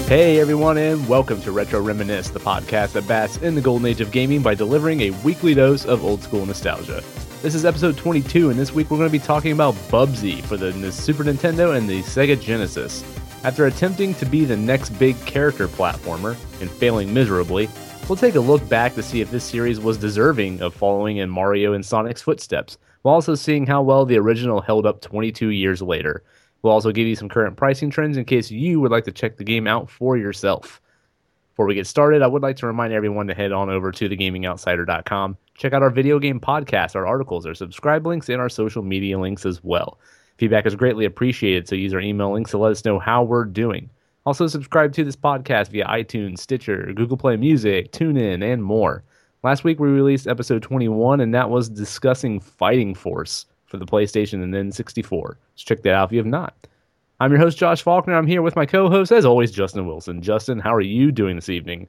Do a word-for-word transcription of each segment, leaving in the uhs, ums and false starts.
Hey everyone, and welcome to Retro Reminisce, the podcast that basks in the golden age of gaming by delivering a weekly dose of old school nostalgia. This is episode twenty-two, and this week we're going to be talking about Bubsy for the, the Super Nintendo and the Sega Genesis. After attempting to be the next big character platformer, and failing miserably, we'll take a look back to see if this series was deserving of following in Mario and Sonic's footsteps, while also seeing how well the original held up twenty-two years later. We'll also give you some current pricing trends in case you would like to check the game out for yourself. Before we get started, I would like to remind everyone to head on over to the gaming outsider dot com. Check out our video game podcast, our articles, our subscribe links, and our social media links as well. Feedback is greatly appreciated, so use our email links to let us know how we're doing. Also, subscribe to this podcast via iTunes, Stitcher, Google Play Music, TuneIn, and more. Last week, we released episode twenty-one, and that was discussing Fighting Force for the PlayStation and N sixty-four. So check that out if you have not. I'm your host, Josh Faulkner. I'm here with my co-host, as always, Justin Wilson. Justin, how are you doing this evening?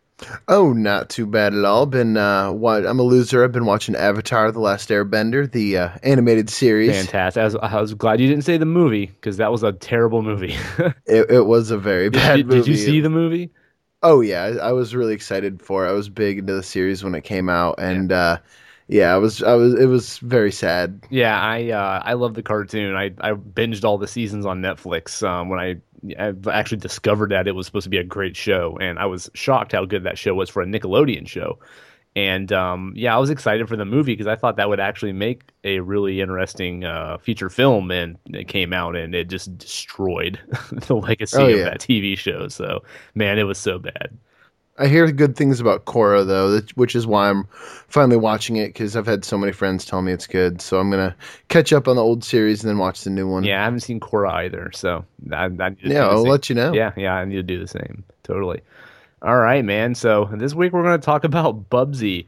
Oh, not too bad at all. Been uh, what, I'm a loser. I've been watching Avatar: The Last Airbender, the uh, animated series. Fantastic. I was, I was glad you didn't say the movie, because that was a terrible movie. it, it was a very bad did, movie. Did you see the movie? Oh, yeah. I, I was really excited for it. I was big into the series when it came out, and... Yeah. Uh, Yeah, I was. I was. It was very sad. Yeah, I. Uh, I love the cartoon. I. I binged all the seasons on Netflix um, when I, I actually discovered that it was supposed to be a great show, and I was shocked how good that show was for a Nickelodeon show. And um, yeah, I was excited for the movie because I thought that would actually make a really interesting uh, feature film, and it came out and it just destroyed the legacy oh, of yeah. that T V show. So man, it was so bad. I hear good things about Korra, though, which is why I'm finally watching it, because I've had so many friends tell me it's good. So I'm going to catch up on the old series and then watch the new one. Yeah, I haven't seen Korra either, so I, I need to Yeah, I'll let you know. Yeah, yeah, I need to do the same. Totally. All right, man. So this week we're going to talk about Bubsy,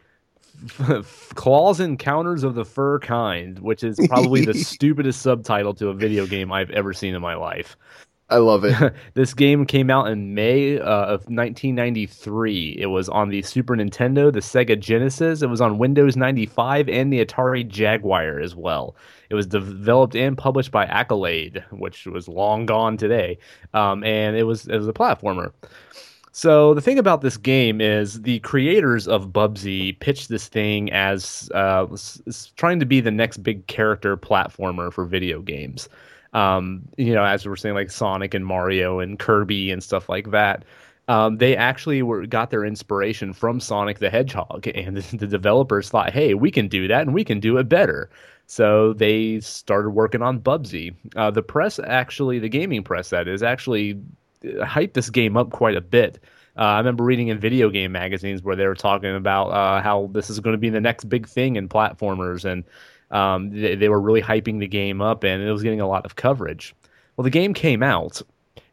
Claws Encounters of the Fur Kind, which is probably the stupidest subtitle to a video game I've ever seen in my life. I love it. This game came out in May uh, of nineteen ninety-three. It was on the Super Nintendo, the Sega Genesis. It was on Windows ninety-five and the Atari Jaguar as well. It was developed and published by Accolade, which was long gone today. Um, and it was, it was a platformer. So the thing about this game is the creators of Bubsy pitched this thing as uh, trying to be the next big character platformer for video games. Um, you know, as we're saying, like Sonic and Mario and Kirby and stuff like that. Um, they actually were got their inspiration from Sonic the Hedgehog, and the, the developers thought, hey, we can do that and we can do it better. So they started working on Bubsy. Uh, the press actually, the gaming press that is, actually hyped this game up quite a bit. Uh, I remember reading in video game magazines where they were talking about uh, how this is going to be the next big thing in platformers, and Um, they, they were really hyping the game up, and it was getting a lot of coverage. Well, the game came out,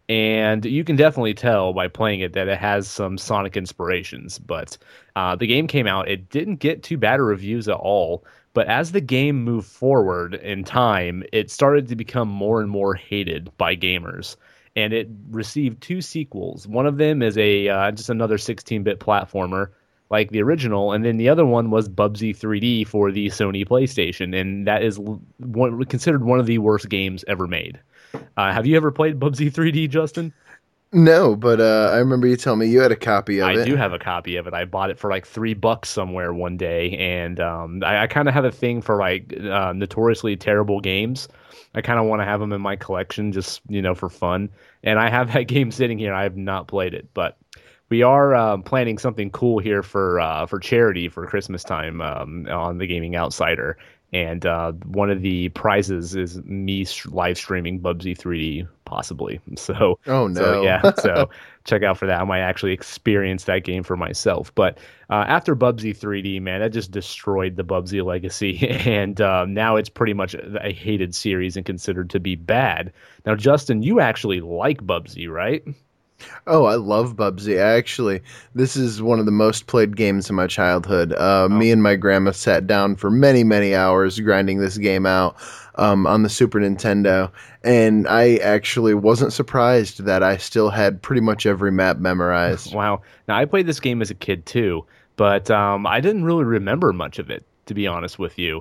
and you can definitely tell by playing it that it has some Sonic inspirations. But uh, the game came out, it didn't get too bad of reviews at all. But as the game moved forward in time, it started to become more and more hated by gamers. And it received two sequels. One of them is a uh, just another sixteen-bit platformer, like the original, and then the other one was Bubsy three D for the Sony PlayStation, and that is one, considered one of the worst games ever made. Uh, have you ever played Bubsy three D, Justin? No, but uh, I remember you telling me you had a copy of I it. I do have a copy of it. I bought it for like three bucks somewhere one day, and um, I, I kind of have a thing for like uh, notoriously terrible games. I kind of want to have them in my collection just, you know, for fun. And I have that game sitting here. I have not played it, but we are uh, planning something cool here for uh, for charity for Christmas time um, on the Gaming Outsider, and uh, one of the prizes is me live streaming Bubsy three D, possibly. So, oh no, so, yeah. So check out for that. I might actually experience that game for myself. But uh, after Bubsy three D, man, that just destroyed the Bubsy legacy, and uh, now it's pretty much a hated series and considered to be bad. Now, Justin, you actually like Bubsy, right? Oh, I love Bubsy. I actually, this is one of the most played games in my childhood. Uh, oh. Me and my grandma sat down for many, many hours grinding this game out um, on the Super Nintendo, and I actually wasn't surprised that I still had pretty much every map memorized. Wow. Now, I played this game as a kid, too, but um, I didn't really remember much of it, to be honest with you.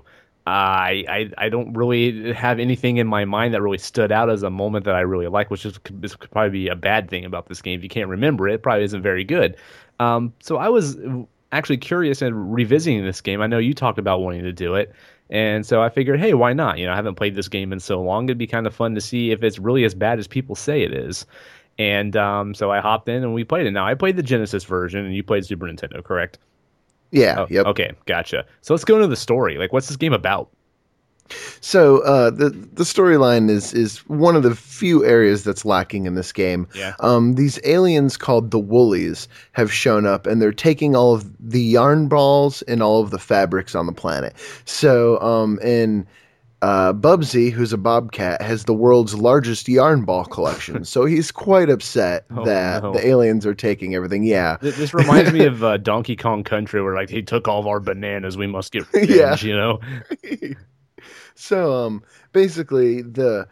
I, I I don't really have anything in my mind that really stood out as a moment that I really like, which is this could probably be a bad thing about this game. If you can't remember it, it probably isn't very good. Um, so I was actually curious and revisiting this game. I know you talked about wanting to do it, and so I figured, hey, why not? You know, I haven't played this game in so long. It'd be kind of fun to see if it's really as bad as people say it is. And um, so I hopped in and we played it. Now I played the Genesis version, and you played Super Nintendo, correct? Yeah, Oh, yep. okay, gotcha. So let's go into the story. Like, what's this game about? So uh, the the storyline is is one of the few areas that's lacking in this game. Yeah. Um, these aliens called the Woolies have shown up, and they're taking all of the yarn balls and all of the fabrics on the planet. So um, and uh, Bubsy, who's a bobcat, has the world's largest yarn ball collection. So he's quite upset Oh, that no. the aliens are taking everything. Yeah. Th- This reminds me of uh, Donkey Kong Country, where like he took all of our bananas. We must get revenge. Yeah. You know. So um, basically the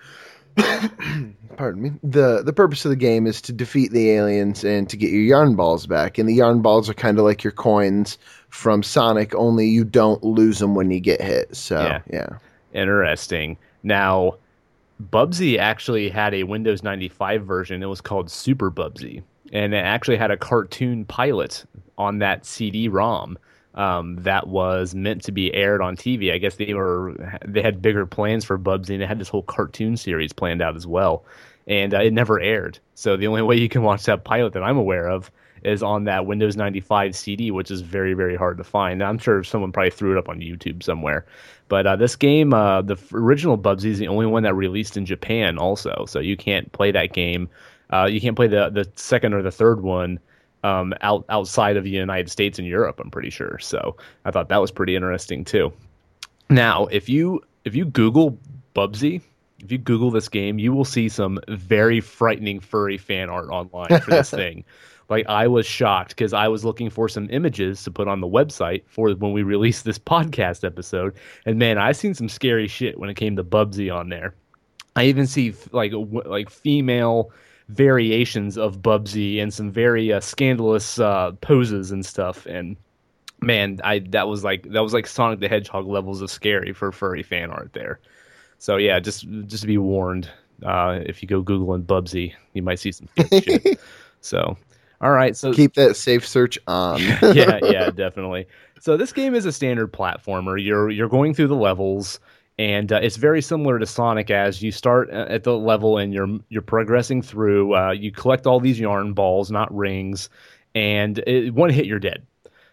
pardon me. The the purpose of the game is to defeat the aliens and to get your yarn balls back. And the yarn balls are kind of like your coins from Sonic, only you don't lose them when you get hit. So Yeah. yeah. Interesting. Now, Bubsy actually had a Windows ninety-five version. It was called Super Bubsy, and it actually had a cartoon pilot on that C D ROM. Um, that was meant to be aired on T V. I guess they were they had bigger plans for Bubsy, and they had this whole cartoon series planned out as well, and uh, it never aired. So the only way you can watch that pilot that I'm aware of is on that Windows ninety-five C D, which is very very hard to find. I'm sure someone probably threw it up on YouTube somewhere. But uh, this game, uh, the f- original Bubsy is the only one that released in Japan also, so you can't play that game. Uh, you can't play the the second or the third one um, out outside of the United States and Europe, I'm pretty sure. So I thought that was pretty interesting too. Now, if you if you Google Bubsy, if you Google this game, you will see some very frightening furry fan art online for this thing. Like, I was shocked because I was looking for some images to put on the website for when we release this podcast episode, and man, I seen some scary shit when it came to Bubsy on there. I even see like w- like female variations of Bubsy and some very uh, scandalous uh, poses and stuff. And man, I that was like that was like Sonic the Hedgehog levels of scary for furry fan art there. So yeah, just just to be warned, uh, if you go Googling Bubsy, you might see some scary shit. So, all right, so Keep that safe search on. yeah, yeah, definitely. So this game is a standard platformer. You're you're going through the levels, and uh, it's very similar to Sonic. As you start uh, at the level and you're you're progressing through, uh, you collect all these yarn balls, not rings, and it, one hit you're dead.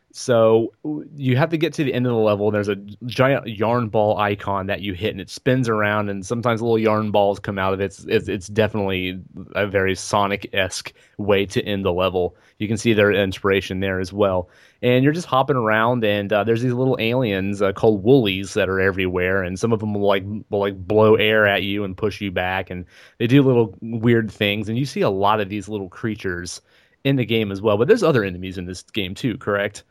So you have to get to the end of the level. There's a giant yarn ball icon that you hit, and it spins around, and sometimes little yarn balls come out of it. It's, it's, it's definitely a very Sonic-esque way to end the level. You can see their inspiration there as well. And you're just hopping around, and uh, there's these little aliens uh, called Woolies that are everywhere, and some of them will like will like blow air at you and push you back, and they do little weird things. And you see a lot of these little creatures in the game as well. But there's other enemies in this game too, correct?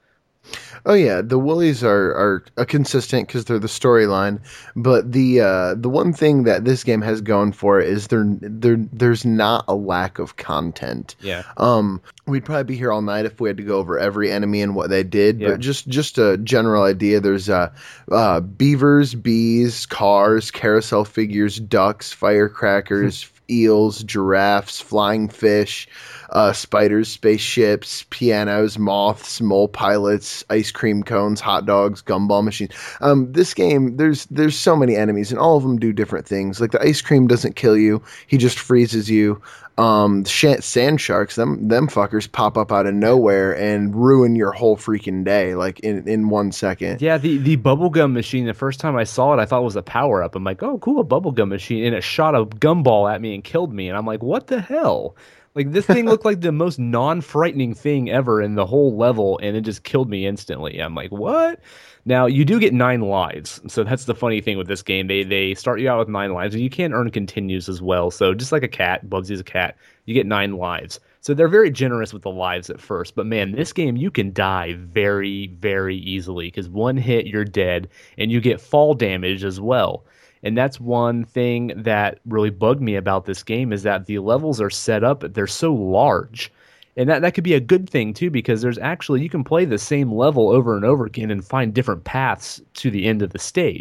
Oh yeah, the Woolies are are uh, consistent because they're the storyline. But the uh, the one thing that this game has going for it is there there there's not a lack of content. Yeah. Um, we'd probably be here all night if we had to go over every enemy and what they did. Yeah. But just just a general idea. There's uh, uh beavers, bees, cars, carousel figures, ducks, firecrackers. Eels, giraffes, flying fish, uh, spiders, spaceships, pianos, moths, mole pilots, ice cream cones, hot dogs, gumball machines. Um, this game, there's there's so many enemies, and all of them do different things. Like the ice cream doesn't kill you; he just freezes you. Um, sh- sand sharks, them them fuckers pop up out of nowhere and ruin your whole freaking day, like in, in one second. Yeah, the, the bubblegum machine, the first time I saw it, I thought it was a power up. I'm like, oh, cool, a bubblegum machine. And it shot a gumball at me and killed me. And I'm like, what the hell? Like, this thing looked like the most non-frightening thing ever in the whole level, and it just killed me instantly. I'm like, what? Now, you do get nine lives, so that's the funny thing with this game. They they start you out with nine lives, and you can earn continues as well. So just like a cat, Bubsy's a cat, you get nine lives. So they're very generous with the lives at first. But man, this game, you can die very, very easily, because one hit, you're dead, and you get fall damage as well. And that's one thing that really bugged me about this game, is that the levels are set up, they're so large. And that, that could be a good thing too, because there's actually, you can play the same level over and over again and find different paths to the end of the stage.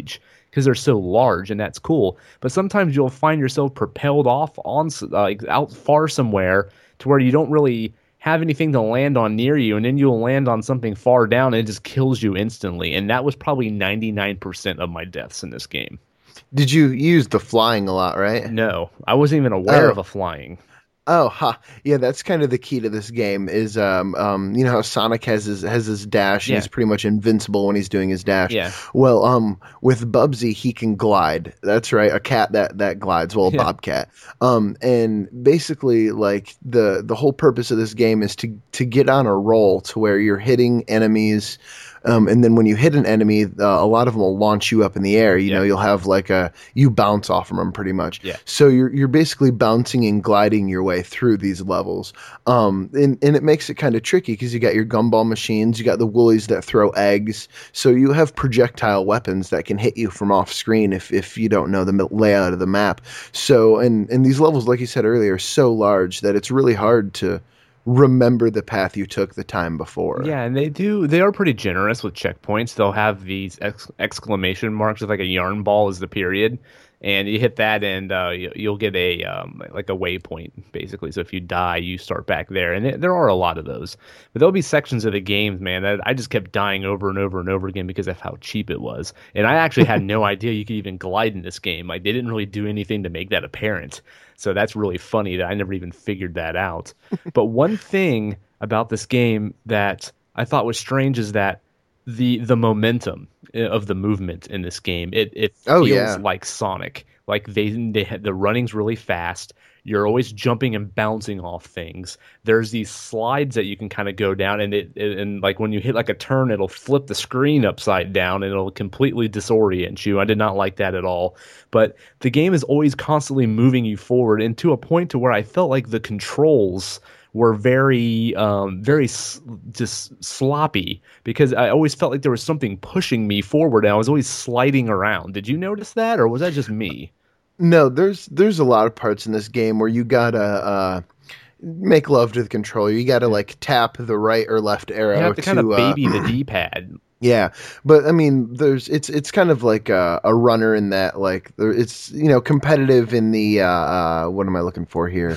because they're so large, and that's cool. But sometimes you'll find yourself propelled off on s- uh, like out far somewhere to where you don't really have anything to land on near you, and then you'll land on something far down and it just kills you instantly. And that was probably ninety-nine percent of my deaths in this game. Did you use the flying a lot, right? No, I wasn't even aware Oh. of a flying. Oh, ha. Yeah, that's kind of the key to this game is um um you know how Sonic has his has his dash and Yeah. he's pretty much invincible when he's doing his dash. Yeah. Well, um with Bubsy he can glide. That's right, a cat that that glides, well, a Yeah. bobcat. Um and basically like the the whole purpose of this game is to to get on a roll to where you're hitting enemies. Um, and then when you hit an enemy, uh, a lot of them will launch you up in the air. You Yeah. know, you'll have like a you bounce off from them pretty much. Yeah. So you're you're basically bouncing and gliding your way through these levels. Um, and and it makes it kind of tricky because you got your gumball machines, you got the woolies that throw eggs. So you have projectile weapons that can hit you from off screen if if you don't know the layout of the map. So and and these levels, like you said earlier, are so large that it's really hard to remember the path you took the time before. Yeah, and they do. They are pretty generous with checkpoints. They'll have these ex- exclamation marks with like a yarn ball is the period, and you hit that, and uh, you, you'll get a um, like a waypoint basically. So if you die, you start back there, and it, there are a lot of those. But there'll be sections of the games, man, that I just kept dying over and over and over again because of how cheap it was. And I actually had no idea you could even glide in this game. Like they didn't really do anything to make that apparent. So that's really funny that I never even figured that out. But one thing about this game that I thought was strange is that the the momentum of the movement in this game, it it Oh, feels yeah. like Sonic. Like they they had the running's really fast. You're always jumping and bouncing off things. There's these slides that you can kind of go down, and it, it and like when you hit like a turn, it'll flip the screen upside down, and it'll completely disorient you. I did not like that at all. But the game is always constantly moving you forward, and to a point to where I felt like the controls were very, um, very s- just sloppy because I always felt like there was something pushing me forward, and I was always sliding around. Did you notice that, or was that just me? No, there's there's a lot of parts in this game where you gotta uh, make love to the controller. You gotta like tap the right or left arrow You have to kind of uh, baby the D-pad. yeah, but I mean, there's it's it's kind of like a, a runner in that like there, it's you know competitive in the uh, uh, what am I looking for here?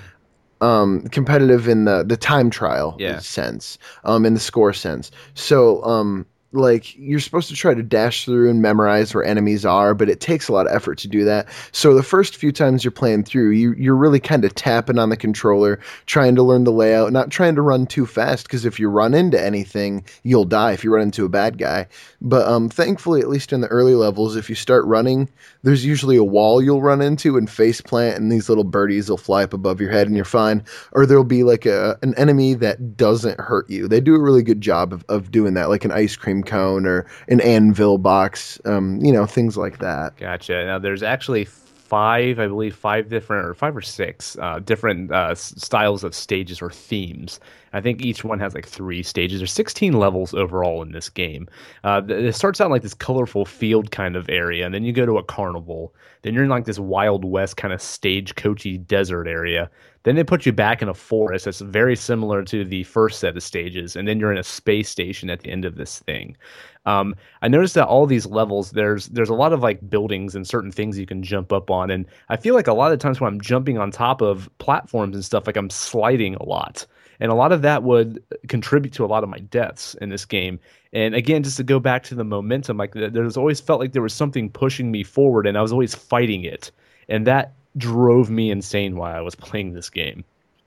um, competitive in the the time trial Yeah. sense, um, in the score sense. So um, like you're supposed to try to dash through and memorize where enemies are, but it takes a lot of effort to do that. So the first few times you're playing through, you you're really kind of tapping on the controller, trying to learn the layout, not trying to run too fast because if you run into anything, you'll die if you run into a bad guy. But um, thankfully, at least in the early levels, if you start running, there's usually a wall you'll run into and face plant, and these little birdies will fly up above your head, and you're fine. Or there'll be like a an enemy that doesn't hurt you. They do a really good job of, of doing that, like an ice cream cone or an anvil box, um, you know, things like that. Gotcha. Now there's actually five, I believe, five different or five or six uh, different uh, s- styles of stages or themes. I think each one has like three stages. There's sixteen levels overall in this game. Uh, th- it starts out like this colorful field kind of area, and then you go to a carnival. Then you're in like this Wild West kind of stagecoachy desert area. Then they put you back in a forest that's very similar to the first set of stages, and then you're in a space station at the end of this thing. Um, I noticed that all these levels, there's there's a lot of like buildings and certain things you can jump up on, and I feel like a lot of times when I'm jumping on top of platforms and stuff, like I'm sliding a lot, and a lot of that would contribute to a lot of my deaths in this game. And again, just to go back to the momentum, like th- there's always felt like there was something pushing me forward, and I was always fighting it, and that drove me insane while I was playing this game.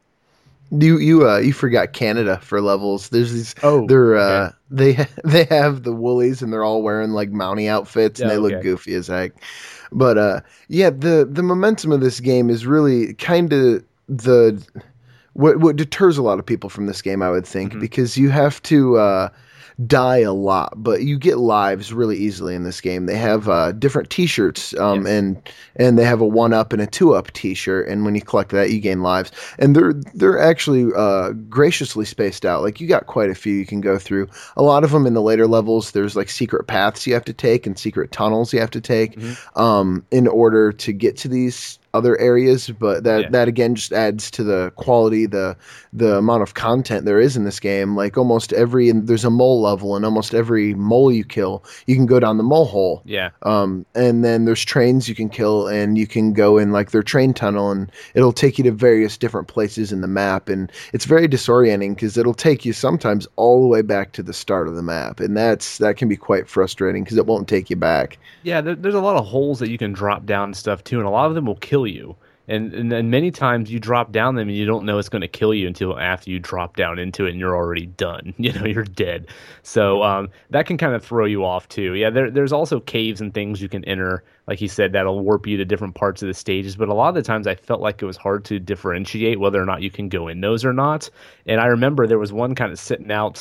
You you uh you forgot Canada for levels. There's these Oh, they're okay. uh they they have the woolies and they're all wearing like Mountie outfits and Yeah, they look okay. goofy as heck. But uh yeah, the the momentum of this game is really kind of the what what deters a lot of people from this game, I would think, Mhm. because you have to uh die a lot, but you get lives really easily in this game. They have uh, different T-shirts, um, Yes. and and they have a one up and a two up T-shirt, and when you collect that, you gain lives. And they're they're actually uh, graciously spaced out. Like you got quite a few you can go through. A lot of them in the later levels, there's like secret paths you have to take and secret tunnels you have to take Mhm. um, in order to get to these other areas, but that Yeah. that again just adds to the quality, the the amount of content there is in this game. Like almost every and there's a mole level, and almost every mole you kill, you can go down the mole hole. Yeah. Um, and then there's trains you can kill, and you can go in like their train tunnel, and it'll take you to various different places in the map, and it's very disorienting because it'll take you sometimes all the way back to the start of the map, and that's that can be quite frustrating because it won't take you back. Yeah, there, there's a lot of holes that you can drop down and stuff too, and a lot of them will kill you. And and then many times you drop down them and you don't know it's going to kill you until after you drop down into it and you're already done. You know, you're dead. So um, that can kind of throw you off too. Yeah, there, there's also caves and things you can enter, like you said, that'll warp you to different parts of the stages. But a lot of the times I felt like it was hard to differentiate whether or not you can go in those or not. And I remember there was one kind of sitting out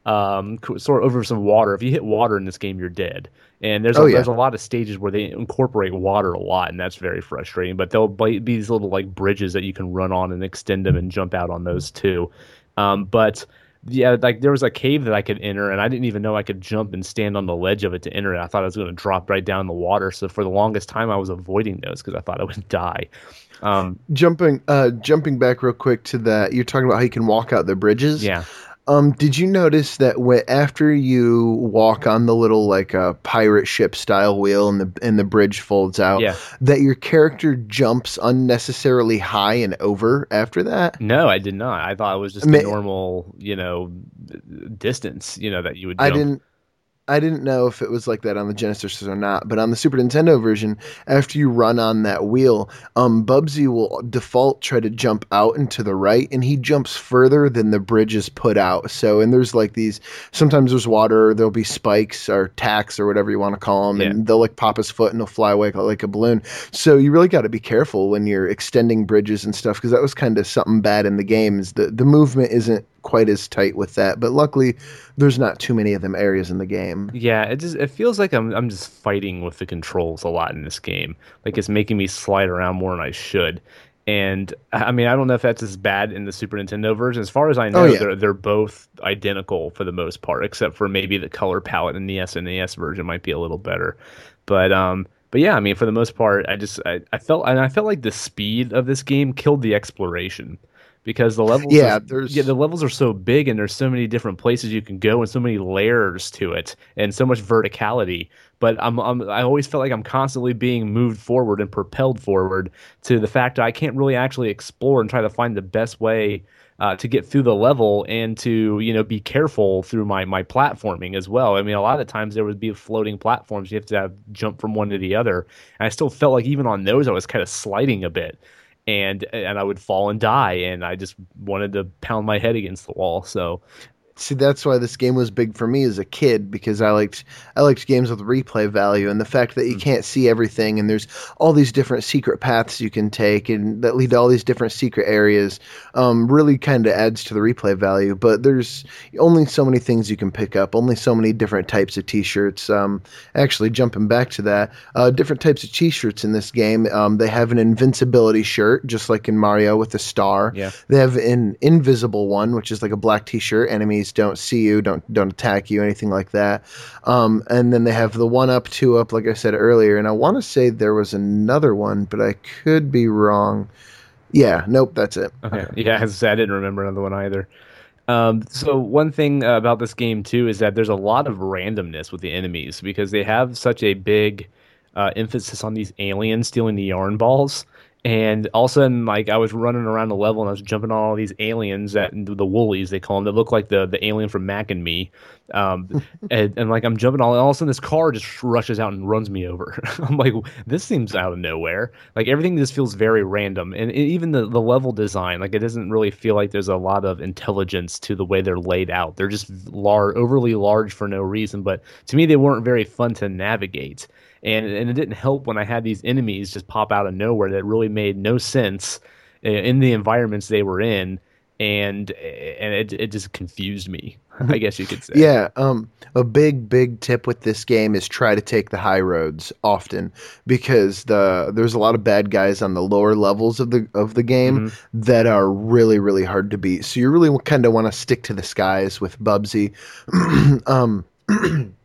um, sort of over some water. If you hit water in this game, you're dead. And there's a, Oh, yeah. there's a lot of stages where they incorporate water a lot, and that's very frustrating. But there'll be these little like bridges that you can run on and extend them and jump out on those too. Um, but yeah, like there was a cave that I could enter, and I didn't even know I could jump and stand on the ledge of it to enter it. I thought I was going to drop right down in the water. So for the longest time, I was avoiding those because I thought I would die. Um, Jumping, uh, jumping back real quick to that, you're talking about how you can walk out the bridges. yeah. Um, did you notice that when, after you walk on the little like uh, pirate ship style wheel and the and the bridge folds out, Yeah. that your character jumps unnecessarily high and over after that? No, I did not. I thought it was just Ma- a normal, you know, distance, you know, that you would I jump. didn't. I didn't know if it was like that on the Genesis or not, but on the Super Nintendo version, after you run on that wheel, um, Bubsy will default try to jump out and to the right, and he jumps further than the bridge is put out. So, and there's like these, sometimes there's water, there'll be spikes or tacks or whatever you want to call them, Yeah. and they'll like pop his foot and he'll fly away like a balloon. So you really got to be careful when you're extending bridges and stuff, because that was kind of something bad in the game, is the, the movement isn't quite as tight with that, but luckily there's not too many of them areas in the game. Yeah, it just it feels like I'm I'm just fighting with the controls a lot in this game. Like it's making me slide around more than I should. And I mean, I don't know if that's as bad in the Super Nintendo version. As far as I know, Oh, yeah. they're they're both identical for the most part, except for maybe the color palette in the S N E S version might be a little better. But um, but yeah, I mean, for the most part, I just I, I felt and I felt like the speed of this game killed the exploration. Because the levels, Yeah, are, there's- yeah, the levels are so big, and there's so many different places you can go, and so many layers to it, and so much verticality. But I'm, I'm, I always felt like I'm constantly being moved forward and propelled forward to the fact that I can't really actually explore and try to find the best way uh, to get through the level and to, you know, be careful through my my platforming as well. I mean, a lot of times there would be floating platforms you have to have, jump from one to the other, and I still felt like even on those I was kind of sliding a bit. And and I would fall and die, and I just wanted to pound my head against the wall. So See, that's why this game was big for me as a kid, because I liked I liked games with replay value, and the fact that you Mm. can't see everything, and there's all these different secret paths you can take, and that lead to all these different secret areas, um, really kind of adds to the replay value. But there's only so many things you can pick up, only so many different types of T-shirts. Um, actually, jumping back to that, uh, different types of T-shirts in this game. Um, they have an invincibility shirt, just like in Mario with the star. Yeah. They have an invisible one, which is like a black T-shirt. Enemies don't see you, don't don't attack you, anything like that. Um, and then they have the one up, two up, like I said earlier. And I want to say there was another one, but I could be wrong. Yeah, nope, that's it. okay, yeah, as I said, I didn't remember another one either. Um, so one thing uh, about this game too is that there's a lot of randomness with the enemies because they have such a big uh, emphasis on these aliens stealing the yarn balls. And all of a sudden, like I was running around the level and I was jumping on all these aliens that the woolies they call them that look like the the alien from Mac and Me, um, and, and like I'm jumping all, all of a sudden this car just rushes out and runs me over. I'm like, this seems out of nowhere. Like everything just feels very random, and even the the level design, like it doesn't really feel like there's a lot of intelligence to the way they're laid out. They're just large, overly large for no reason. But to me, they weren't very fun to navigate. And and it didn't help when I had these enemies just pop out of nowhere that really made no sense uh, in the environments they were in, and and it it just confused me, I guess you could say. Yeah, um, a big, big tip with this game is try to take the high roads often, because the there's a lot of bad guys on the lower levels of the of the game Mm-hmm. that are really, really hard to beat. So you really kind of want to stick to the skies with Bubsy. um,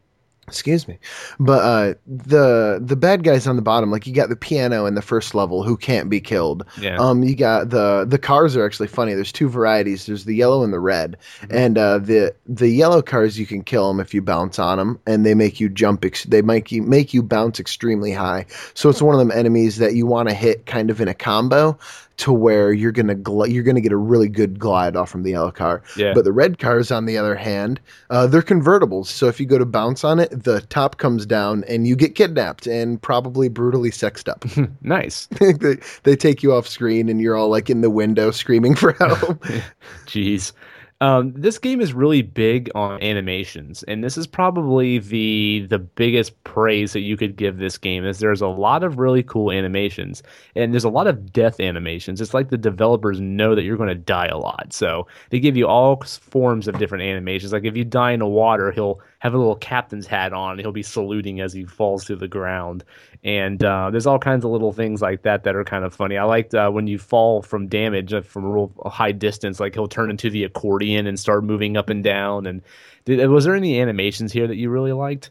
Excuse me. But uh the the bad guys on the bottom, like you got the piano in the first level who can't be killed. Yeah. Um you got the the cars are actually funny. There's two varieties. There's the yellow and the red. Mhm. And uh the the yellow cars you can kill them if you bounce on them and they make you jump ex- they make you make you bounce extremely high. So it's one of them enemies that you want to hit kind of in a combo to where you're gonna gl- you're gonna get a really good glide off from the yellow car. Yeah. But the red cars, on the other hand, uh, they're convertibles. So if you go to bounce on it, the top comes down and you get kidnapped and probably brutally sexed up. Nice. they, they take you off screen and you're all like in the window screaming for help. Jeez. Um, this game is really big on animations, and this is probably the the biggest praise that you could give this game is there's a lot of really cool animations, and there's a lot of death animations. It's like the developers know that you're going to die a lot, so they give you all forms of different animations. Like if you die in the water, he'll have a little captain's hat on, and he'll be saluting as he falls to the ground. And uh, there's all kinds of little things like that that are kind of funny. I liked uh, when you fall from damage uh, from a real high distance, like he'll turn into the accordion and start moving up and down. And did, was there any animations here that you really liked?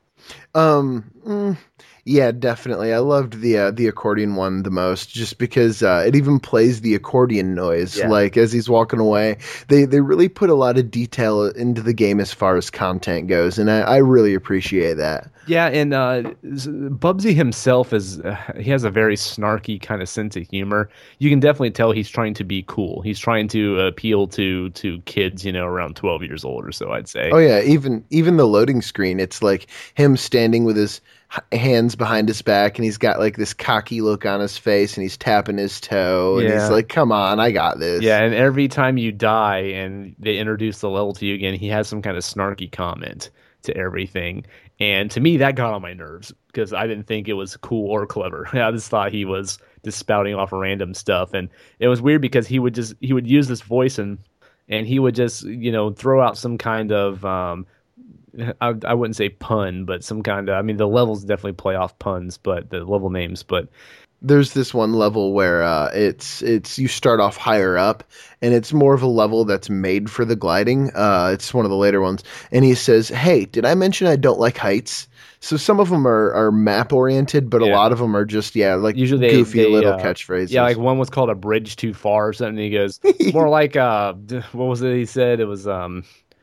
Um, mm, yeah, definitely. I loved the uh, the accordion one the most, just because uh, it even plays the accordion noise, Yeah. like as he's walking away. They they really put a lot of detail into the game as far as content goes, and I, I really appreciate that. Yeah, and uh, Bubsy himself is uh, he has a very snarky kind of sense of humor. You can definitely tell he's trying to be cool. He's trying to appeal to to kids, you know, around twelve years old or so, I'd say. Oh yeah, even even the loading screen, it's like him standing with his h- hands behind his back, and he's got like this cocky look on his face, and he's tapping his toe, and he's Yeah. like, "Come on, I got this." Yeah, and every time you die and they introduce the level to you again, he has some kind of snarky comment to everything. And to me, that got on my nerves because I didn't think it was cool or clever. I just thought he was just spouting off random stuff. And it was weird because he would just he would use this voice and and he would just, you know, throw out some kind of um I, I wouldn't say pun, but some kind of I mean the levels definitely play off puns, but the level names, but There's this one level where uh, it's it's you start off higher up, and it's more of a level that's made for the gliding. Uh, it's one of the later ones, and he says, "Hey, did I mention I don't like heights?" So some of them are, are map oriented, but a yeah. lot of them are just yeah, like Usually they, goofy they little uh, catchphrases. yeah, like one was called a bridge too far or something. He goes more like uh, what was it he said? It was um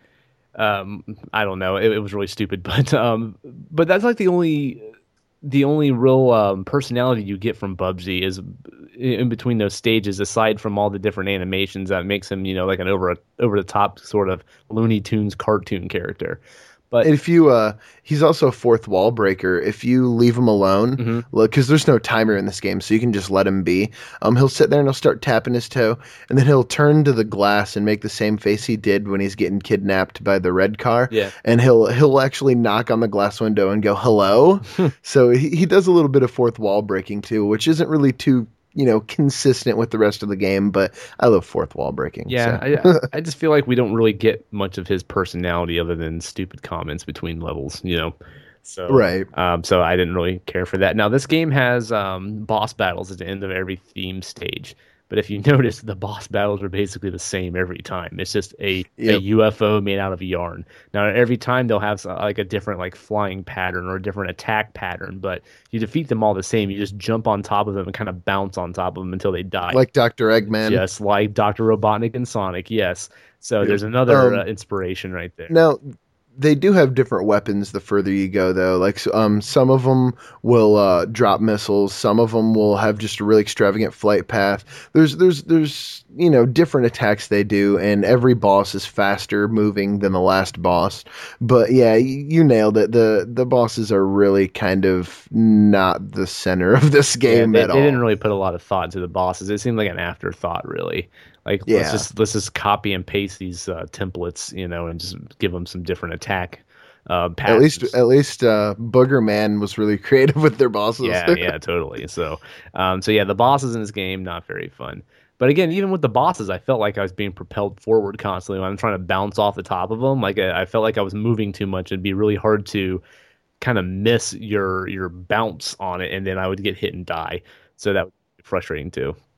um I don't know. It, it was really stupid, but um but that's like the only the only real um, personality you get from Bubsy is in between those stages, aside from all the different animations that makes him, you know, like an over over the top sort of Looney Tunes cartoon character. But If you, uh, he's also a fourth wall breaker. If you leave him alone, mhm. look, because there's no timer in this game, so you can just let him be. Um, he'll sit there and he'll start tapping his toe, and then he'll turn to the glass and make the same face he did when he's getting kidnapped by the red car. Yeah. And he'll he'll actually knock on the glass window and go hello. So he, he does a little bit of fourth wall breaking too, which isn't really too you know consistent with the rest of the game. But I love fourth wall breaking. Yeah, so. I I just feel like we don't really get much of his personality other than stupid comments between levels, you know. So Right. um, so I didn't really care for that. Now this game has um, boss battles at the end of every theme stage, but if you notice, the boss battles are basically the same every time. It's just a, a Yep. U F O made out of yarn. Now every time they'll have uh, like a different like flying pattern or a different attack pattern, but you defeat them all the same. You just jump on top of them and kind of bounce on top of them until they die. Like Doctor Eggman. Just like Doctor Robotnik and Sonic, yes. So there's another Um, uh, inspiration right there. Now, they do have different weapons the further you go, though. Like, so, um, some of them will uh, drop missiles. Some of them will have just a really extravagant flight path. There's, there's, there's, you know, different attacks they do, and every boss is faster moving than the last boss. But yeah, you, you nailed it. the The bosses are really kind of not the center of this Yeah, game they, at they all. didn't really put a lot of thought into the bosses. It seemed like an afterthought, really. Like let's Yeah. just let's just copy and paste these uh, templates, you know, and just give them some different attack uh, At patterns. least, at least, uh, Booger Man was really creative with their bosses. Yeah, yeah, totally. So, um, so yeah, the bosses in this game not very fun. But again, even with the bosses, I felt like I was being propelled forward constantly when I'm trying to bounce off the top of them. Like I, I felt like I was moving too much. It'd be really hard to kind of miss your your bounce on it, and then I would get hit and die. So that was frustrating too.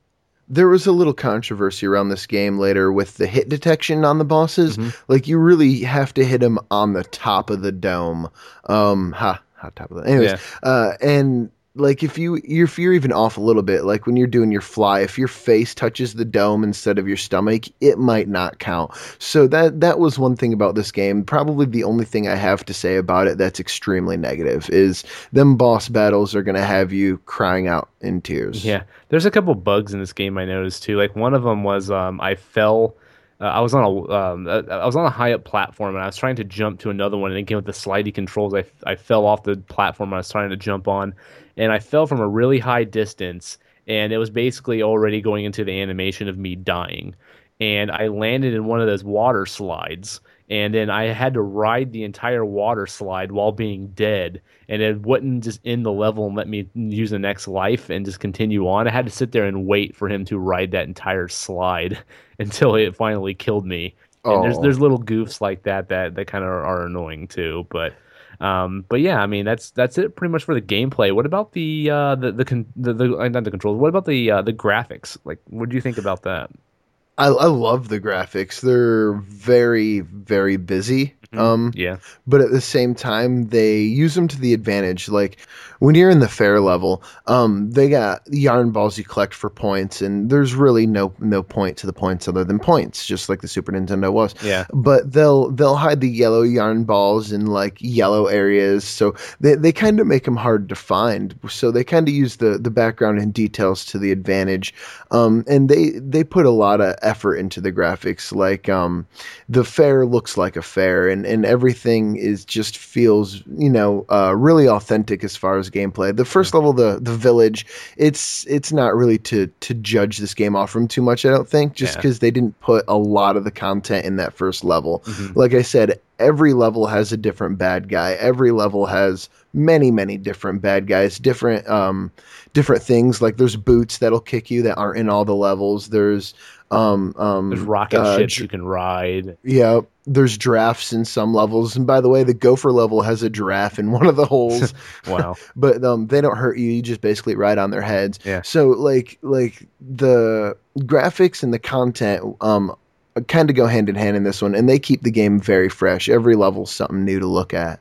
There was a little controversy around this game later with the hit detection on the bosses. Hmm. Like you really have to hit them on the top of the dome. Um, ha, ha, top of the. Anyways, Yeah. uh, and like if you you're, if you're even off a little bit, like when you're doing your fly, if your face touches the dome instead of your stomach, it might not count. So that that was one thing about this game. Probably the only thing I have to say about it that's extremely negative is them boss battles are gonna have you crying out in tears. Yeah, there's a couple bugs in this game I noticed too. Like one of them was um, I fell. Uh, I was on a um, uh, I was on a high up platform and I was trying to jump to another one. And again with the slidey controls, I I fell off the platform I was trying to jump on, and I fell from a really high distance. And it was basically already going into the animation of me dying. And I landed in one of those water slides, and then I had to ride the entire water slide while being dead, and it wouldn't just end the level and let me use the next life and just continue on. I had to sit there and wait for him to ride that entire slide until it finally killed me. And there's Oh. there's little goofs like that that that kind of are, are annoying too, but um, but yeah, I mean that's that's it pretty much for the gameplay. What about the uh the the con- the, the uh, not the controls? What about the uh, the graphics? Like, what do you think about that? I, I love the graphics. They're very, very busy. Hmm. Um, Yeah, but at the same time, they use them to the advantage. Like when you're in the fair level, um, they got yarn balls you collect for points, and there's really no no point to the points other than points, just like the Super Nintendo was. yeah. But they'll they'll hide the yellow yarn balls in like yellow areas, so they they kind of make them hard to find. So they kind of use the the background and details to the advantage. Um, and they they put a lot of effort into the graphics. Like um, the fair looks like a fair, and and everything is just feels you know uh, really authentic as far as gameplay. The first level, the the village, it's it's not really to to judge this game off from too much. I don't think, just Yeah. because they didn't put a lot of the content in that first level. Hmm. Like I said, every level has a different bad guy. Every level has many many different bad guys, different um different things. Like there's boots that'll kick you that aren't in all the levels. There's um There's um rocket uh, ships dr- you can ride. yeah, there's giraffes in some levels. And by the way, the gopher level has a giraffe in one of the holes. Wow. But um they don't hurt you. You just basically ride on their heads. Yeah. So like like the graphics and the content um kind of go hand in hand in this one, and they keep the game very fresh. Every level's something new to look at.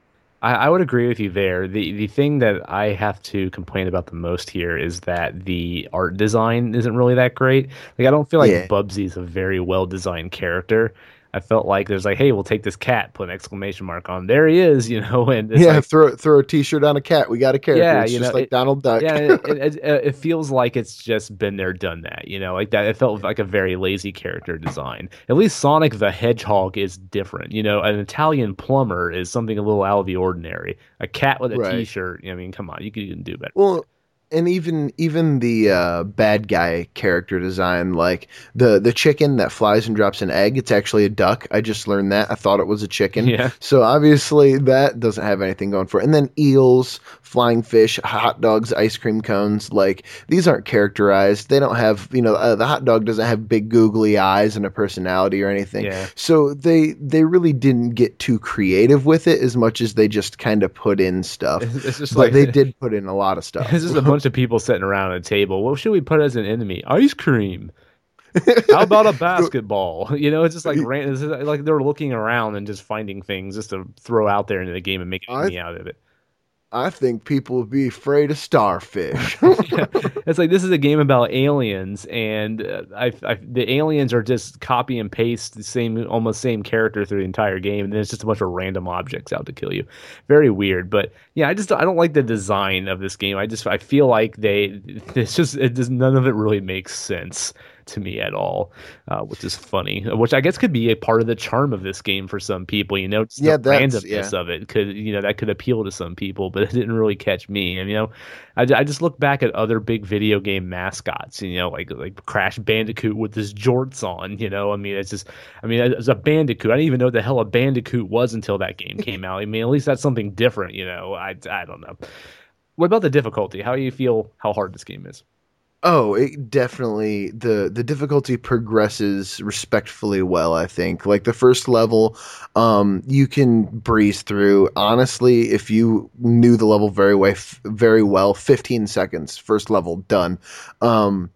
I, I would agree with you there. The the thing that I have to complain about the most here is that the art design isn't really that great. Like I don't feel like Yeah. Bubsy is a very well designed character. I felt like there's like, hey, we'll take this cat, put an exclamation mark on. There he is, you know, and it's Yeah, like, throw throw a T-shirt on a cat. We got a character. yeah, It's you just know, like it, Donald Duck. yeah, it, it, it, it feels like it's just been there, done that, you know, like that. It felt like a very lazy character design. At least Sonic the Hedgehog is different, you know. An Italian plumber is something a little out of the ordinary. A cat with a Right. T-shirt, I mean, come on, you could even do better. Well, and even even the uh, bad guy character design, like the the chicken that flies and drops an egg, it's actually a duck. I just learned that. I thought it was a chicken. Yeah. So obviously that doesn't have anything going for it. And then eels, flying fish, hot dogs, ice cream cones, like these aren't characterized. They don't have, you know, uh, the hot dog doesn't have big googly eyes and a personality or anything. Yeah. So they they really didn't get too creative with it as much as they just kind of put in stuff. It's, it's just But like they did put in a lot of stuff. it's just a bunch of people sitting around at a table. What should we put as an enemy? Ice cream. How about a basketball? You know, it's just like ran- it's just like they're looking around and just finding things just to throw out there into the game and make an I enemy out of it. I think people would be afraid of starfish. Yeah. It's like this is a game about aliens, and uh, I, I, the aliens are just copy and paste the same, almost same character through the entire game, and then it's just a bunch of random objects out to kill you. Very weird, but yeah, I just I don't like the design of this game. I just I feel like they it's just it just none of it really makes sense to me at all, uh, which is funny. Which I guess could be a part of the charm of this game for some people. You know, just Yeah, the that's- randomness yeah. of it could you know that could appeal to some people, but it didn't really catch me. And you know, I, I just look back at other big video game mascots. You know, like like Crash Bandicoot with his jorts on. You know, I mean, it's just I mean, as a Bandicoot, I didn't even know what the hell a Bandicoot was until that game came out. I mean, at least that's something different. You know, I I don't know. What about the difficulty? How do you feel? How hard this game is? Oh, it definitely the the difficulty progresses respectfully well, I think. Like the first level, um, you can breeze through. Honestly, if you knew the level very way very well, fifteen seconds, first level done. Um,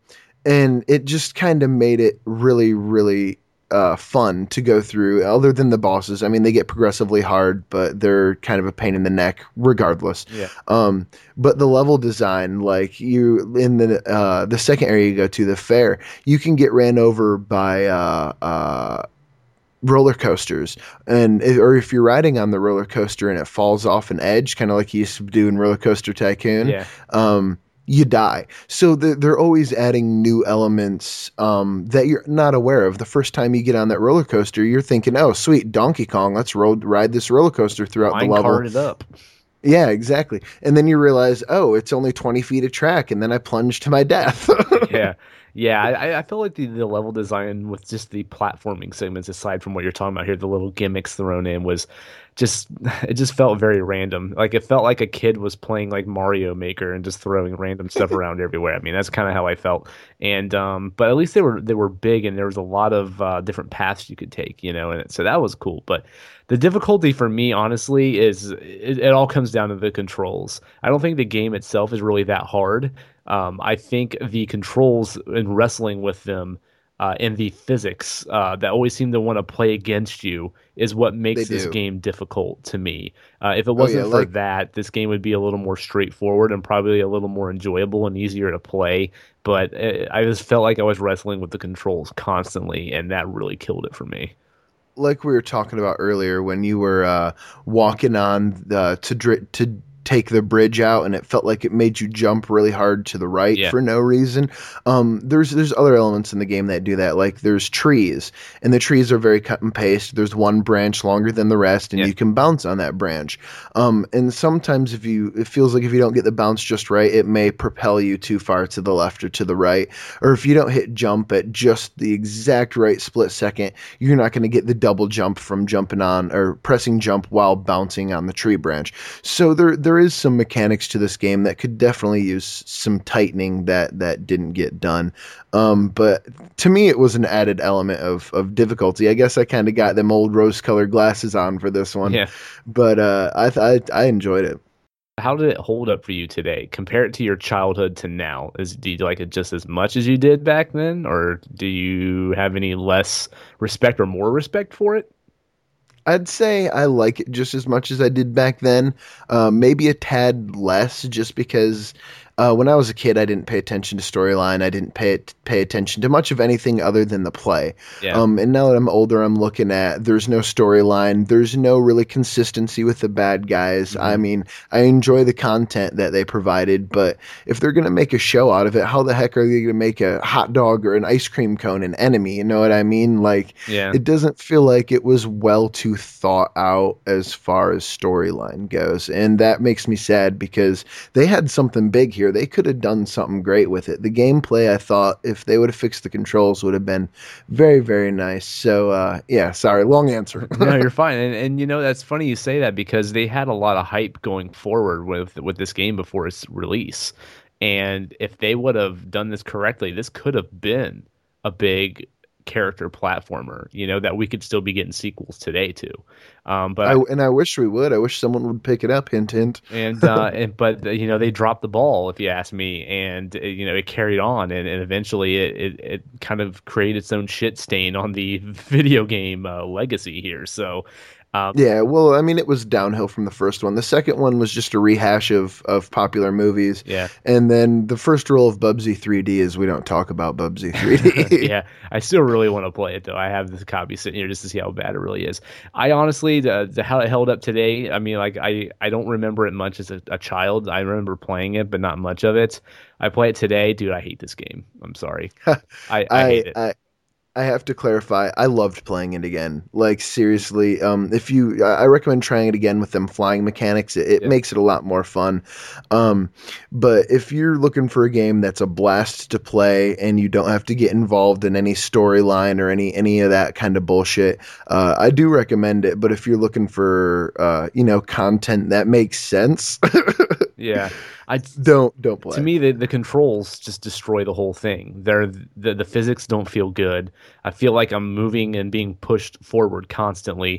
and it just kind of made it really, really uh, fun to go through. Other than the bosses, I mean, they get progressively hard, but they're kind of a pain in the neck, regardless. Yeah. Um, but the level design, like you in the uh, the second area you go to, the fair, you can get ran over by uh, uh, roller coasters, and or if you're riding on the roller coaster and it falls off an edge, kind of like you used to do in Roller Coaster Tycoon. Yeah. Um, you die. So they're, they're always adding new elements um, that you're not aware of. The first time you get on that roller coaster, you're thinking, "Oh, sweet, Donkey Kong, let's roll, ride this roller coaster throughout Mine the level." carted up. Yeah, exactly. And then you realize, oh, it's only twenty feet of track, and then I plunge to my death. Yeah. Yeah, I, I feel like the, the level design with just the platforming segments, aside from what you're talking about here, the little gimmicks thrown in, was just it just felt very random. Like it felt like a kid was playing like Mario Maker and just throwing random stuff around everywhere. I mean, that's kind of how I felt. And um, but at least they were they were big, and there was a lot of uh, different paths you could take, you know, and so that was cool. But the difficulty for me, honestly, is it, it all comes down to the controls. I don't think the game itself is really that hard. Um, I think the controls and wrestling with them uh, and the physics uh, that always seem to want to play against you is what makes They this do. game difficult to me. Uh, if it Oh wasn't yeah, for like that, this game would be a little more straightforward and probably a little more enjoyable and easier to play. But uh, I just felt like I was wrestling with the controls constantly, and that really killed it for me. like we were talking about earlier when you were uh, walking on the to dri- to take the bridge out, and it felt like it made you jump really hard to the right Yeah. for no reason. Um, there's there's other elements in the game that do that. Like there's trees, and the trees are very cut and paste. There's one branch longer than the rest, and Yeah. you can bounce on that branch. Um, and sometimes if you it feels like if you don't get the bounce just right, it may propel you too far to the left or to the right. Or if you don't hit jump at just the exact right split second, you're not going to get the double jump from jumping on or pressing jump while bouncing on the tree branch. So there there is some mechanics to this game that could definitely use some tightening that that didn't get done. Um, but to me, it was an added element of of difficulty. I guess I kind of got them old rose colored glasses on for this one, Yeah. but uh, I, th- I I enjoyed it. How did it hold up for you today? Compare it to your childhood to now. Is do you like it just as much as you did back then, or do you have any less respect or more respect for it? I'd say I like it just as much as I did back then. Uh, maybe a tad less, just because uh, when I was a kid, I didn't pay attention to storyline. I didn't pay it, pay attention to much of anything other than the play. Yeah. Um, and now that I'm older, I'm looking at there's no storyline. There's no really consistency with the bad guys. Mhm. I mean, I enjoy the content that they provided, but if they're gonna make a show out of it, how the heck are they gonna make a hot dog or an ice cream cone an enemy? You know what I mean? Like, Yeah. it doesn't feel like it was well too thought out as far as storyline goes, and that makes me sad because they had something big here. They could have done something great with it. The gameplay, I thought, if they would have fixed the controls, would have been very, very nice. So uh yeah, sorry, long answer. No, you're fine. And and you know that's funny you say that because they had a lot of hype going forward with with this game before its release. And if they would have done this correctly, this could have been a big character platformer, you know, that we could still be getting sequels today to. Um, but I, and I wish we would. I wish someone would pick it up. Hint, hint. and uh and but uh, you know they dropped the ball if you ask me, and uh, you know it carried on, and, and eventually it, it it kind of created its own shit stain on the video game uh, legacy here. So um Yeah, well, I mean, it was downhill from the first one. The second one was just a rehash of of popular movies, yeah. and then the first rule of Bubsy three D is we don't talk about Bubsy three D. Yeah, I still really want to play it though. I have this copy sitting here just to see how bad it really is. I honestly, the, the how it held up today. I mean, like I, I don't remember it much as a, a child. I remember playing it, but not much of it. I play it today, dude. I hate this game. I'm sorry. I, I, I, hate it. I I have to clarify. I loved playing it again. Like seriously, um, if you, I I recommend trying it again with them flying mechanics. It, it Yeah. makes it a lot more fun. Um, but if you're looking for a game that's a blast to play and you don't have to get involved in any storyline or any any of that kind of bullshit, uh, I do recommend it. But if you're looking for, uh, you know, content that makes sense, Yeah, I don't don't play. to me the, the controls just destroy the whole thing. They're the the physics don't feel good. I feel like I'm moving and being pushed forward constantly,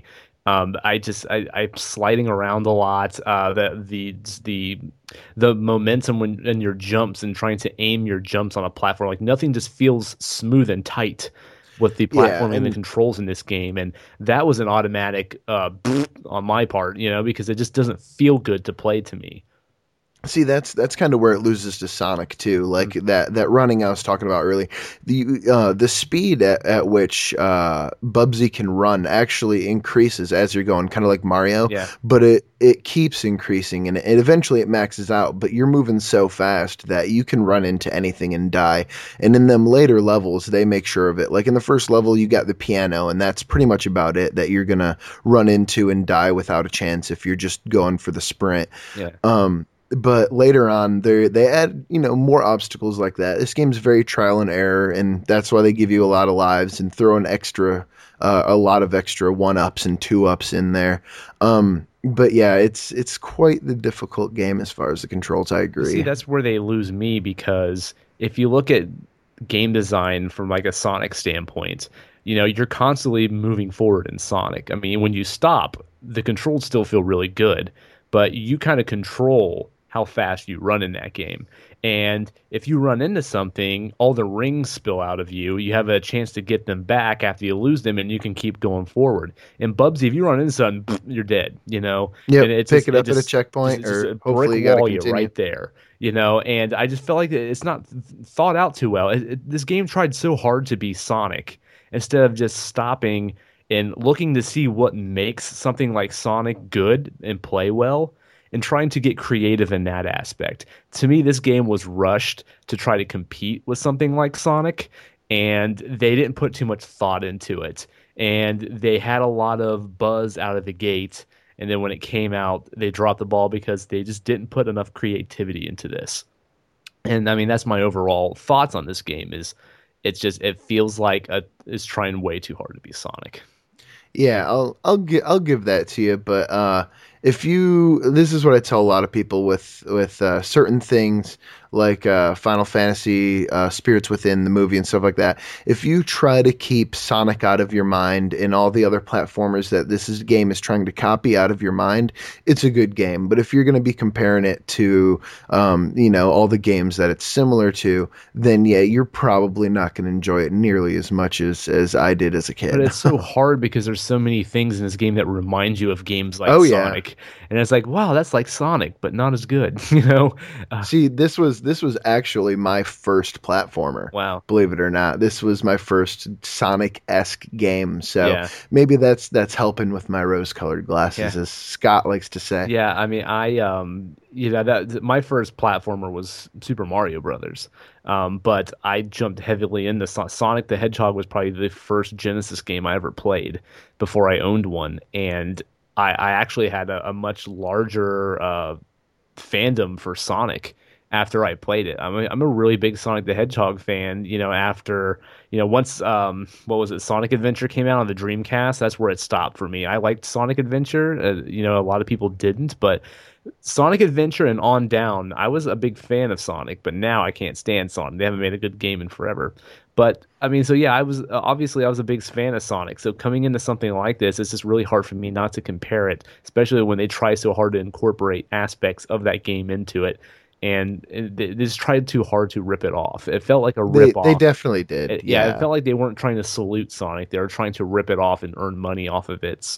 Um, I just I, I'm sliding around a lot. Uh, the the the the momentum when in your jumps and trying to aim your jumps on a platform, like nothing just feels smooth and tight with the Yeah, platforming and the and controls in this game. And that was an automatic uh on my part, you know, because it just doesn't feel good to play to me. see, that's that's kind of where it loses to Sonic too. Mm. Like that that running I was talking about early, the uh, the speed at, at which uh, Bubsy can run actually increases as you're going, kind of like Mario. Yeah. But it it keeps increasing, and it, eventually it maxes out. But you're moving so fast that you can run into anything and die. And in them later levels, they make sure of it. Like in the first level, you got the piano, and that's pretty much about it that you're gonna run into and die without a chance if you're just going for the sprint. Yeah. Um, but later on they they add, you know, more obstacles like that. This game's very trial and error, and that's why they give you a lot of lives and throw an extra uh, a lot of extra one ups and two ups in there. Um, but yeah, it's it's quite the difficult game as far as the controls. I See, agree. that's where they lose me because if you look at game design from like a Sonic standpoint, you know, you're constantly moving forward in Sonic. I mean, when you stop, the controls still feel really good, but you kind of control how fast you run in that game. And if you run into something, all the rings spill out of you. You have a chance to get them back after you lose them, and you can keep going forward. In Bubsy, if you run into something, you're dead, you know? Yep, And it's pick just, it it up at a just, just, checkpoint, it's just or a brick hopefully you got to wall, you're continue. right there, you know? And I just felt like it's not th- thought out too well. It, it, this game tried so hard to be Sonic instead of just stopping and looking to see what makes something like Sonic good and play well and trying to get creative in that aspect. To me, this game was rushed to try to compete with something like Sonic, and they didn't put too much thought into it. And they had a lot of buzz out of the gate, and then when it came out, they dropped the ball because they just didn't put enough creativity into this. And I mean, that's my overall thoughts on this game is it's just it feels like a, it's trying way too hard to be Sonic. Yeah, I'll I'll gi- I'll give that to you, but uh, if you this is what I tell a lot of people with with uh, certain things like uh, Final Fantasy, uh, Spirits Within the movie and stuff like that. If you try to keep Sonic out of your mind and all the other platformers that this is, game is trying to copy out of your mind, it's a good game. But if you're going to be comparing it to um, you know, all the games that it's similar to, then yeah, you're probably not going to enjoy it nearly as much as as I did as a kid. But it's so hard because there's so many things in this game that remind you of games like Oh yeah. Sonic, and it's like, wow, that's like Sonic, but not as good, you know? Uh, See, this was this was actually my first platformer. wow. Believe it or not, this was my first Sonic-esque game. So Yeah. maybe that's that's helping with my rose-colored glasses, Yeah. as Scott likes to say. Yeah, I mean, I um, you know, that my first platformer was Super Mario Brothers, um, but I jumped heavily into So- Sonic the Hedgehog was probably the first Genesis game I ever played before I owned one, and I, I actually had a, a much larger uh, fandom for Sonic after I played it. I'm a, I'm a really big Sonic the Hedgehog fan. You know, after you know once um what was it Sonic Adventure came out on the Dreamcast, that's where it stopped for me. I liked Sonic Adventure. Uh, you know, a lot of people didn't, but Sonic Adventure and on down, I was a big fan of Sonic, but now I can't stand Sonic. They haven't made a good game in forever. But I mean, so yeah, I was uh, obviously I was a big fan of Sonic. So coming into something like this, it's just really hard for me not to compare it, especially when they try so hard to incorporate aspects of that game into it, and it- they just tried too hard to rip it off. It felt like a They rip they off. definitely did. It, yeah, it Yeah. felt like they weren't trying to salute Sonic. They were trying to rip it off and earn money off of its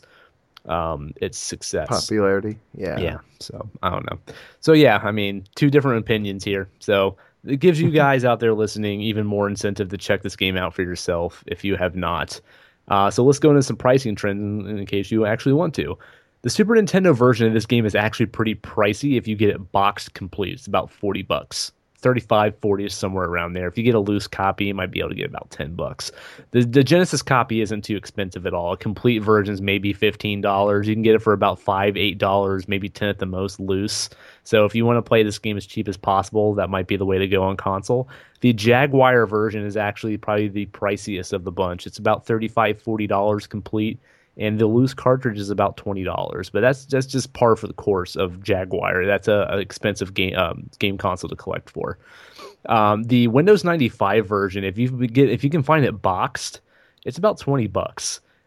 um its success. Popularity. Yeah. Yeah, so I don't know. So yeah, I mean, two different opinions here. So it gives you guys out there listening even more incentive to check this game out for yourself if you have not. Uh, so let's go into some pricing trends in, in case you actually want to. The Super Nintendo version of this game is actually pretty pricey if you get it boxed complete. It's about forty bucks. thirty-five, forty is somewhere around there. If you get a loose copy, you might be able to get about ten bucks. The, the Genesis copy isn't too expensive at all. A complete version's maybe fifteen dollars. You can get it for about five, eight dollars, maybe ten at the most loose. So if you want to play this game as cheap as possible, that might be the way to go on console. The Jaguar version is actually probably the priciest of the bunch. It's about thirty-five, forty dollars complete. And the loose cartridge is about twenty dollars, but that's that's just par for the course of Jaguar. That's a, a expensive game um, game console to collect for. Um, the Windows ninety-five version, if you get if you can find it boxed, it's about twenty bucks.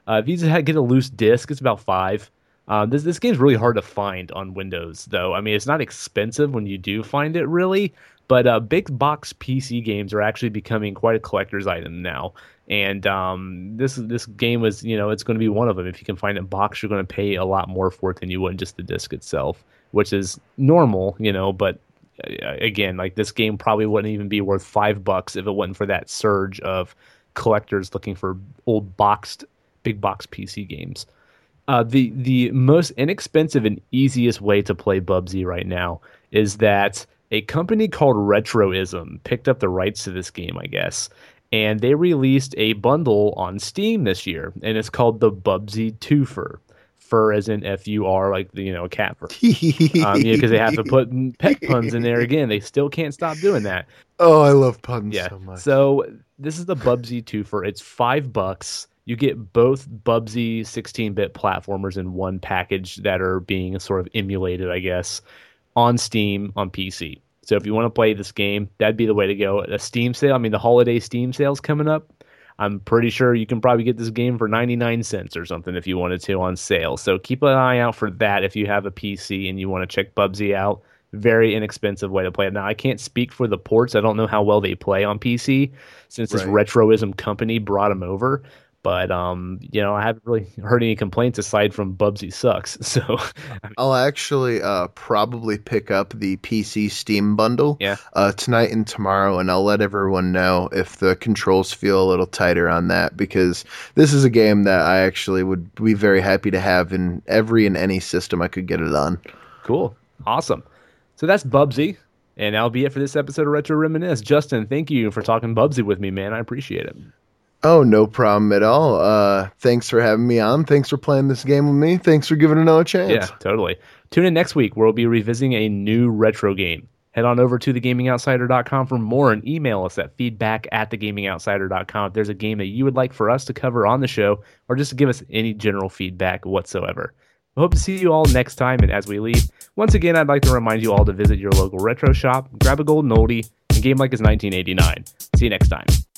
Uh, if you just get a loose disc, it's about five. Uh, this this game's really hard to find on Windows, though. I mean, it's not expensive when you do find it, really. But uh, big box P C games are actually becoming quite a collector's item now. And um, this this game was, you know, it's going to be one of them. If you can find it in box, you're going to pay a lot more for it than you would just the disc itself, which is normal, you know. But uh, again, like this game probably wouldn't even be worth five bucks if it wasn't for that surge of collectors looking for old boxed big box P C games. Uh, the the most inexpensive and easiest way to play Bubsy right now is that a company called Retroism picked up the rights to this game, I guess, and they released a bundle on Steam this year, and it's called the Bubsy Twofer. Fur as in F U R, like the, you know, cat fur. um, you know, because they have to put pet puns in there again. They still can't stop doing that. Oh, I love puns yeah. so much. So this is the Bubsy Twofer. It's five bucks. You get both Bubsy sixteen-bit platformers in one package that are being sort of emulated, I guess, on Steam on P C. So if you want to play this game, that'd be the way to go. A Steam sale, I mean, the holiday Steam sale's coming up. I'm pretty sure you can probably get this game for ninety-nine cents or something if you wanted to on sale. So keep an eye out for that if you have a P C and you want to check Bubsy out. Very inexpensive way to play it. Now, I can't speak for the ports. I don't know how well they play on P C since this Right. Retroism company brought them over. But, um, you know, I haven't really heard any complaints aside from Bubsy sucks. So I mean, I'll actually uh, probably pick up the P C Steam bundle Yeah. uh, tonight and tomorrow, and I'll let everyone know if the controls feel a little tighter on that, because this is a game that I actually would be very happy to have in every and any system I could get it on. Cool. Awesome. So that's Bubsy. And that'll be it for this episode of Retro Reminisce. Justin, thank you for talking Bubsy with me, man. I appreciate it. Oh, no problem at all. Uh, thanks for having me on. Thanks for playing this game with me. Thanks for giving it another chance. Yeah, totally. Tune in next week where we'll be revisiting a new retro game. Head on over to the gaming outsider dot com for more and email us at feedback at the gaming outsider dot com if there's a game that you would like for us to cover on the show, or just to give us any general feedback whatsoever. I hope to see you all next time, and as we leave, once again, I'd like to remind you all to visit your local retro shop, grab a golden oldie, and game like it's nineteen eighty-nine. See you next time.